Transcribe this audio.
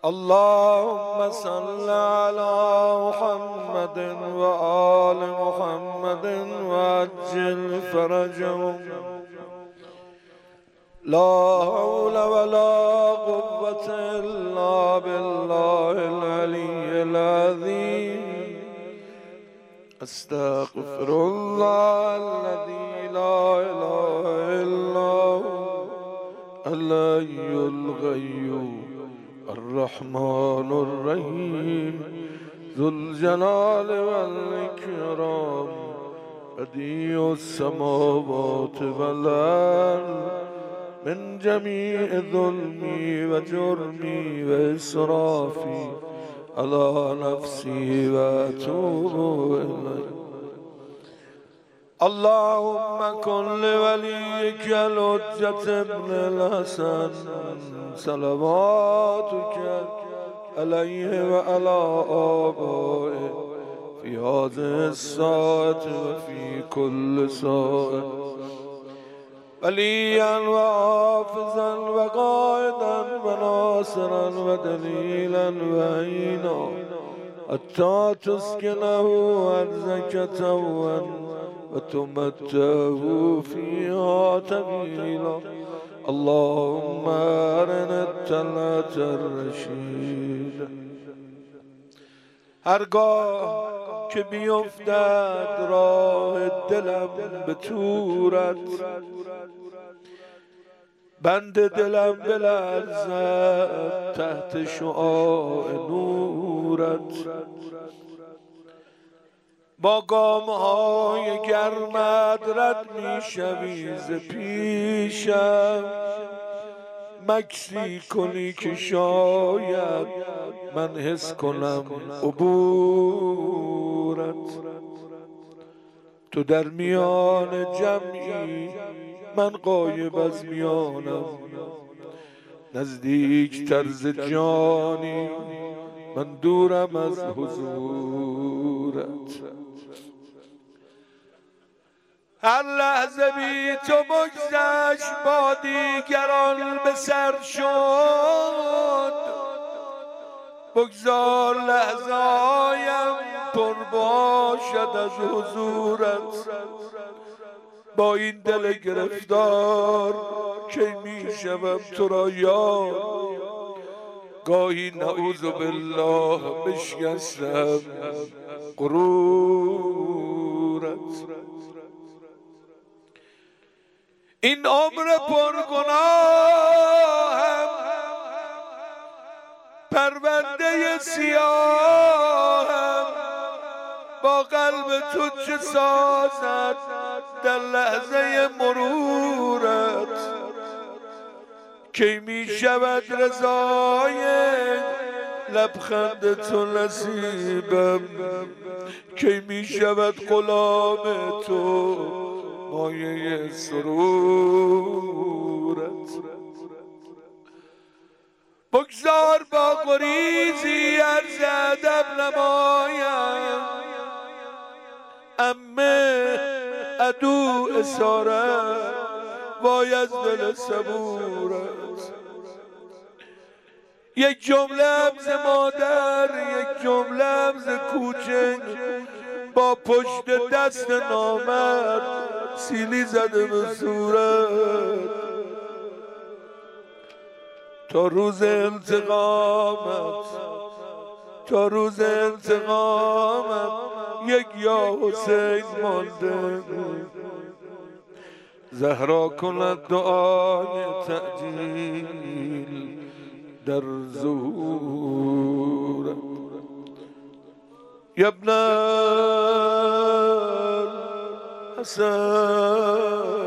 اللهم صل على محمد وآل محمد وعجل فرجهم. لا حول ولا قوة إلا بالله العلي العظيم. استغفر الله الذي لا إله إلا هو الحي القيوم الرحمن الرحيم ذو الجلال والإكرام بديع السماوات والأرض من جميع ظلمي وجرمي وإسرافي على نفسي وأتوب إليه. اللهم كن لوليك الحجة ابن الحسن صلواتك عليه وعلى آبائه في هذه الساعة وفي كل ساعة وليا وحافظا وقائدا وناصرا ودليلا وعينا حتى تسكنه أرزك توا وتمتعه فيها طويلا. اللهم أرنا الطلعة الرشيدة. هرگاه که بیفتد راه دلم به تورت، بند دلم بلرزد تحت شعاع نورت. با گام‌های گرمت رد می‌شوی ز پیشم، مکسی کنی که شاید من حس کنم عبورت. تو در میان جمعی من غایب از میانم، نزدیک طرز جانی من دورم از حضورت. هر لحظه بی تو بگذشت با دیگران به سر شد، بگذار لحظه‌هایم پر باشد از حضورت. با این دل گرفتار کی می شوم تو را یاد، گاهی نعوذ بالله بشکستم غرورت. این عمر پرگناهم پرونده سیاهم، با قلب تو چه سازد در لحظه مرورت. کی می شود رضای لبخند تو نصیبم، کی می شود غلام تو مایه سرورت. بگذار با گریزی عرض ادب نمایم، عمه عدو اسارت وای از دل صبورت. یک جمله ز مادر، یک جمله ز کوچک، با پشت دست نامرد سیلی زده به صورت. تا روز انتقامت، تا روز انتقامت یک یا حسین مانده. زهرا کند دعای تعجیل در ظهورت. یا ابن الحسن